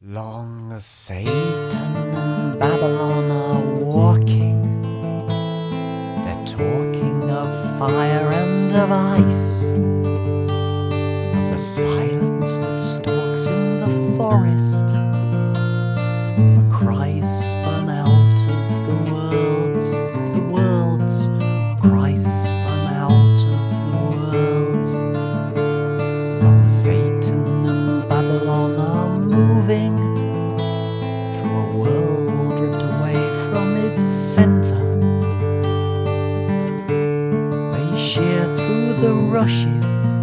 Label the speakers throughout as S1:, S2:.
S1: Long Satan and Babylon are walking. They're talking of fire and of ice, of the silence that stalks in the forest, cries spun out of the worlds, cries spun out of the worlds. Long Satan and Babylon are moving through a world ripped away from its center. They shear through the rushes,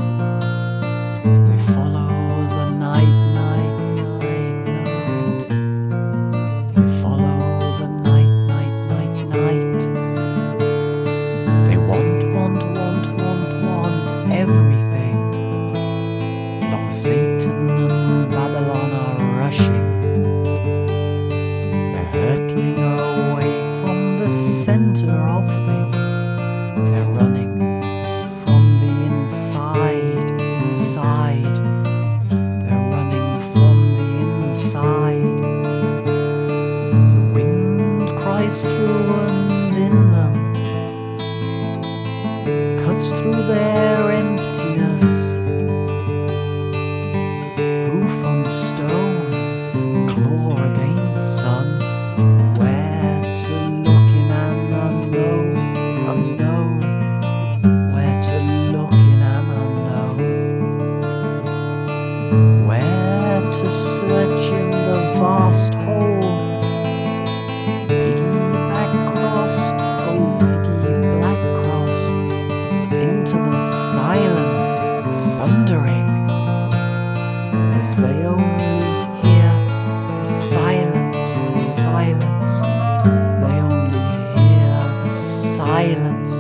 S1: they follow the night. They follow the night. They want everything. Long Satan and Babylon are rushing. They're hurtling away from the center of things. They're running from the inside. They're running from the inside. The wind cries through and in them, cuts through their emptiness. Hoof on stone, claw against sun. Where to look in an unknown. Where to look in an unknown. Where to search in the vast hole. Piggyback cross, oh piggy black cross, into the silence, thundering, as they only hear the silence. They only hear the silence.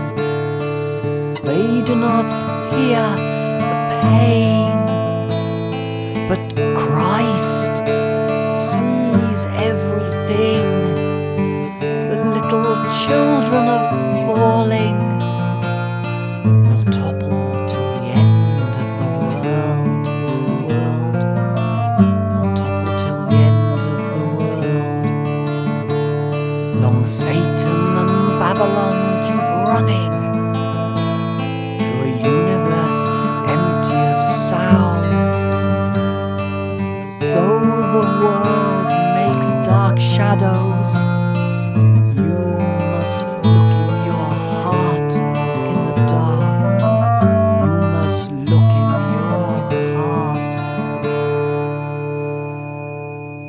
S1: They do not hear the pain, but Christ sees everything. The little children are falling, will topple till the end of the world. Will topple till the end of the world. Long Satan and Babylon keep running.